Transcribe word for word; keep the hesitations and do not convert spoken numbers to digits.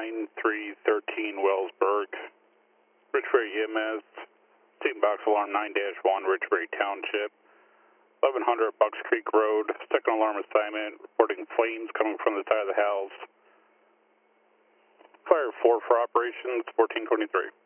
nine three one three Wellsburg. Ridgebury E M S, Team Box Alarm nine dash one, Ridgebury Township. eleven hundred Bucks Creek Road, second alarm assignment, reporting flames coming from the side of the house. Fire four for operations, fourteen twenty-three.